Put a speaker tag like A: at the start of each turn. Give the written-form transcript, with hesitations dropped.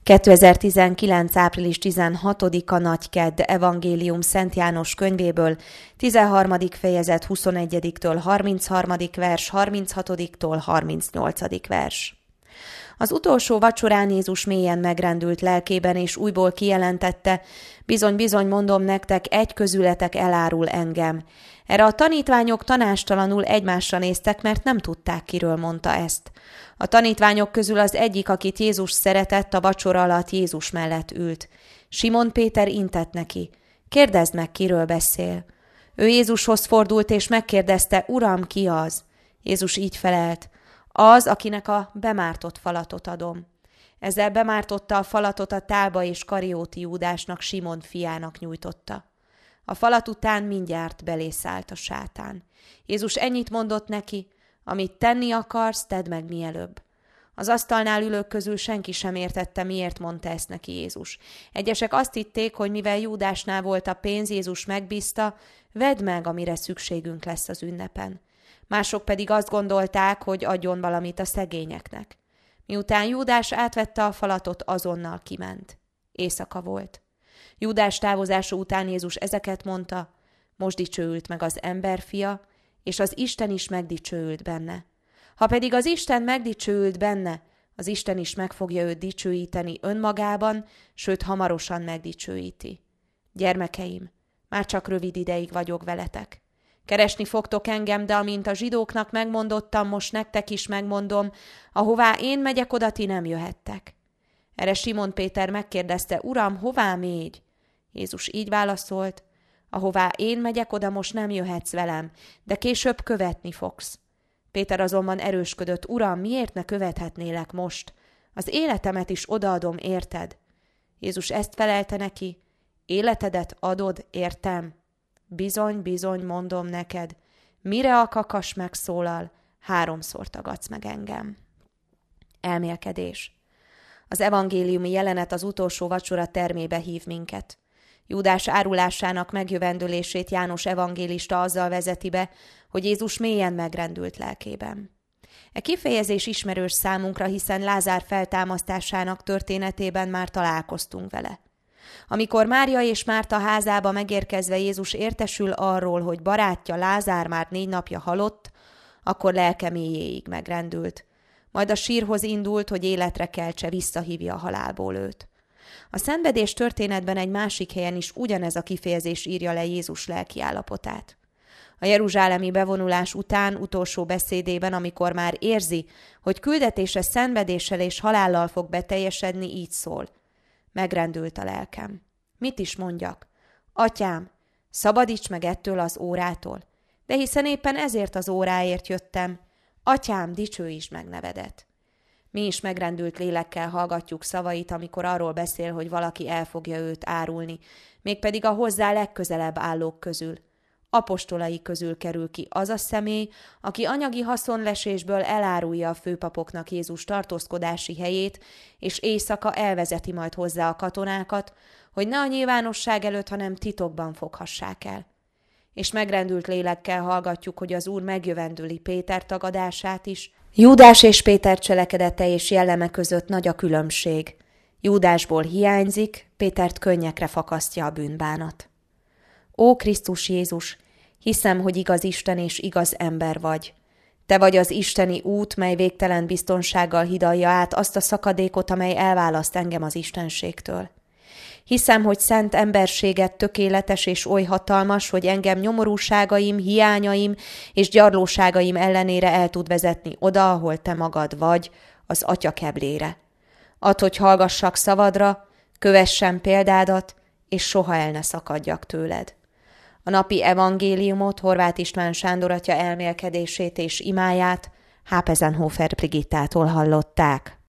A: 2019. április 16-a Nagykedd, Evangélium Szent János könyvéből, 13. fejezet 21-től 33. vers, 36-tól 38. vers. Az utolsó vacsorán Jézus mélyen megrendült lelkében, és újból kijelentette: bizony, bizony, mondom nektek, egy közületek elárul engem. Erre a tanítványok tanástalanul egymásra néztek, mert nem tudták, kiről mondta ezt. A tanítványok közül az egyik, akit Jézus szeretett, a vacsora alatt Jézus mellett ült. Simon Péter intett neki: kérdezd meg, kiről beszél. Ő Jézushoz fordult, és megkérdezte: Uram, ki az? Jézus így felelt: az, akinek a bemártott falatot adom. Ezzel bemártotta a falatot a tálba, és Karióti Júdásnak, Simon fiának nyújtotta. A falat után mindjárt belészállt a sátán. Jézus ennyit mondott neki: amit tenni akarsz, tedd meg mielőbb. Az asztalnál ülők közül senki sem értette, miért mondta ezt neki Jézus. Egyesek azt hitték, hogy mivel Júdásnál volt a pénz, Jézus megbízta: vedd meg, amire szükségünk lesz az ünnepen. Mások pedig azt gondolták, hogy adjon valamit a szegényeknek. Miután Júdás átvette a falatot, azonnal kiment. Éjszaka volt. Júdás távozása után Jézus ezeket mondta: most dicsőült meg az emberfia, és az Isten is megdicsőült benne. Ha pedig az Isten megdicsőült benne, az Isten is meg fogja őt dicsőíteni önmagában, sőt hamarosan megdicsőíti. Gyermekeim, már csak rövid ideig vagyok veletek. Keresni fogtok engem, de amint a zsidóknak megmondottam, most nektek is megmondom: ahová én megyek, oda ti nem jöhettek. Erre Simon Péter megkérdezte: Uram, hová mégy? Jézus így válaszolt: ahová én megyek, oda most nem jöhetsz velem, de később követni fogsz. Péter azonban erősködött: Uram, miért ne követhetnélek most? Az életemet is odaadom, érted? Jézus ezt felelte neki: életedet adod, értem? Bizony, bizony, mondom neked, mire a kakas megszólal, 3-szor tagadsz meg engem. Elmélkedés. Az evangéliumi jelenet az utolsó vacsora termébe hív minket. Júdás árulásának megjövendőlését János evangélista azzal vezeti be, hogy Jézus mélyen megrendült lelkében. E kifejezés ismerős számunkra, hiszen Lázár feltámasztásának történetében már találkoztunk vele. Amikor Mária és Márta házába megérkezve Jézus értesül arról, hogy barátja Lázár már 4 napja halott, akkor lelke mélyéig megrendült. Majd a sírhoz indult, hogy életre keltse, visszahívja a halálból őt. A szenvedés történetben egy másik helyen is ugyanez a kifejezés írja le Jézus lelkiállapotát. A jeruzsálemi bevonulás után utolsó beszédében, amikor már érzi, hogy küldetése szenvedéssel és halállal fog beteljesedni, így szól: megrendült a lelkem. Mit is mondjak? Atyám, szabadíts meg ettől az órától. De hiszen éppen ezért az óráért jöttem. Atyám, dicsőítsd meg nevedet. Mi is megrendült lélekkel hallgatjuk szavait, amikor arról beszél, hogy valaki el fogja őt árulni, mégpedig a hozzá legközelebb állók közül. Apostolai közül kerül ki az a személy, aki anyagi haszonlesésből elárulja a főpapoknak Jézus tartózkodási helyét, és éjszaka elvezeti majd hozzá a katonákat, hogy ne a nyilvánosság előtt, hanem titokban foghassák el. És megrendült lélekkel hallgatjuk, hogy az Úr megjövendüli Péter tagadását is. Júdás és Péter cselekedete és jelleme között nagy a különbség. Júdásból hiányzik, Pétert könnyekre fakasztja a bűnbánat. Ó Krisztus Jézus, hiszem, hogy igaz Isten és igaz ember vagy. Te vagy az isteni út, mely végtelen biztonsággal hidalja át azt a szakadékot, amely elválaszt engem az istenségtől. Hiszem, hogy szent emberséget tökéletes és oly hatalmas, hogy engem nyomorúságaim, hiányaim és gyarlóságaim ellenére el tud vezetni oda, ahol te magad vagy, az Atya keblére. Add, hogy hallgassak szavadra, kövessem példádat, és soha el ne szakadjak tőled. A napi evangéliumot, Horváth István Sándor atya elmélkedését és imáját Hápezenhofer Brigittától hallották.